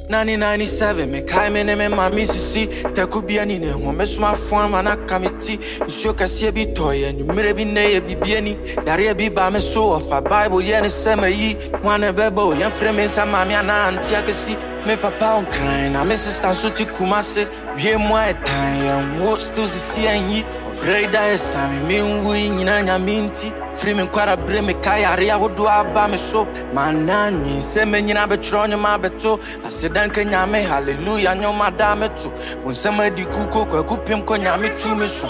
1997, me kai me ne me ma misisi. Te could be any name, one mess my form and a committee. You shook a see a bit toy and you may be nay be any. Daria be by me so of a Bible, yen summer ye. One a bebo, young frame is a mammy and auntie. I can see me papa on crying. I miss a suti kumase. Ye my time, what still see and ye. Breda is Sammy, mean wing in a minty. Freeman quite a brim, Kaya, who do I buy me so? My nanny, send me in a betron, my beto. I said, Duncan Yame, hallelujah, no madame too. When somebody cook him, Konyami to me so.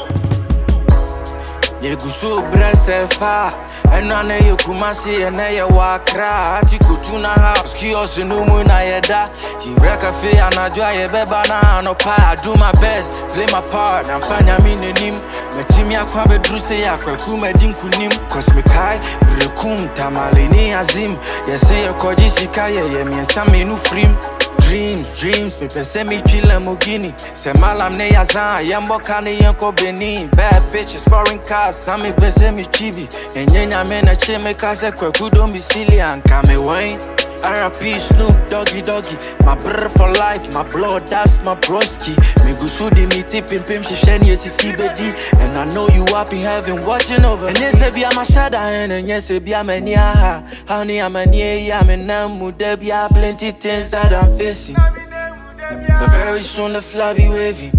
Ye go so breast far, and I know you kumasi and I wakra. Tikutuna house, kios no moon I da. She wreck a fee and I dry a bebana no pie. I do my best, play my part, and find a meaning him. Metimia kwabe druse ya kwa kume dinkunim. Cause me kai, brekum tamalini azim. Yes, say a koji shikaya, ye me and some menu frame. Dreams, me pese me chile mogini. Se malam ne yazan, yambo kani yanko Benin. Bad bitches, foreign cars, kami pese me chibi. Nyenya mena che me kaze kwe kudo misili and kame wine. R.I.P. Snoop Doggy, my brother for life, my blood, that's my broski. Me go shoot the meaty pim she sheni CBD. And I know you up in heaven watching over. And yes, be I'm a shadow, and yes, be I'm a nia. Honey, I'm a nia, I'm a namu, there be plenty things that I'm facing. But very soon the fly be waving.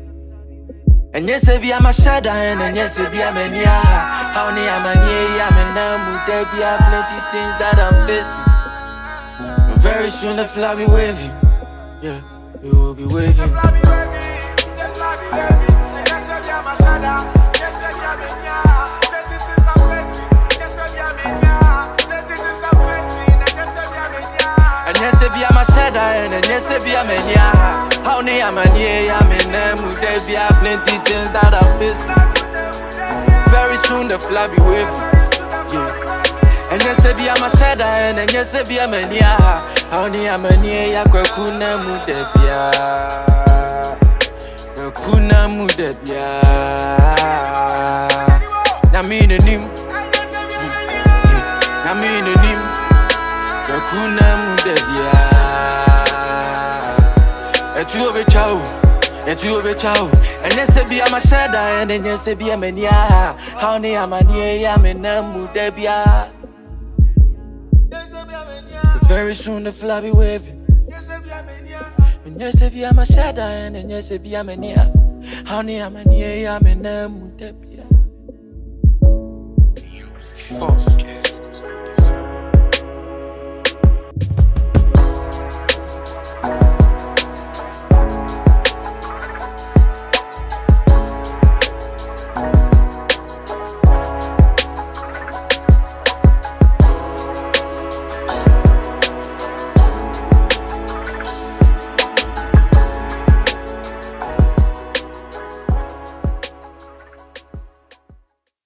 And yes, be I'm a shadow, and yes, be I'm a nia. Honey, I'm a nia, I'm a namu, there be plenty things that I'm facing. Very soon the fly be waving, yeah, you will be waving. The fly be waving, the fly be waving. And yes, I be a mashada, yes, I be a menya. That it is a blessing, yes, I be a menya. That it is a blessing, and yes, I be a menya. And yes, I be a mashada, and yes, I be a menya. How ne am a near, I'm in them, would there be plenty things that I'm facing. Very soon the fly be waving, yeah. And yes, be a mashada, and yes, be a mania. How near mania, Kwakuna Mudebia. Kwakuna Mudebia. Namin and him. Namin and him. Kwakuna Mudebia. At you of a chow. At you of a chow. And yes, be a mashada, and yes, be a mania. How near mania, I'm in Mudebia. Very soon the fly be waving. And yes, if I'm a shadow, and yes, if I'm a near. Honey, I'm a near, I'm a name.